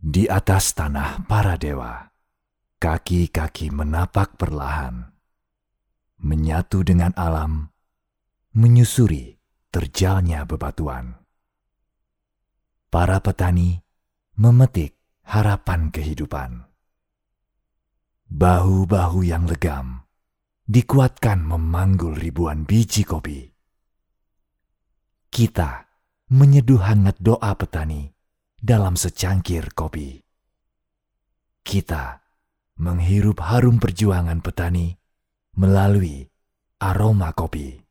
Di atas tanah para dewa, kaki-kaki menapak perlahan, menyatu dengan alam, menyusuri terjalnya bebatuan. Para petani memetik harapan kehidupan. Bahu-bahu yang legam dikuatkan memanggul ribuan biji kopi. Kita menyeduh hangat doa petani dalam secangkir kopi. Kita menghirup harum perjuangan petani melalui aroma kopi.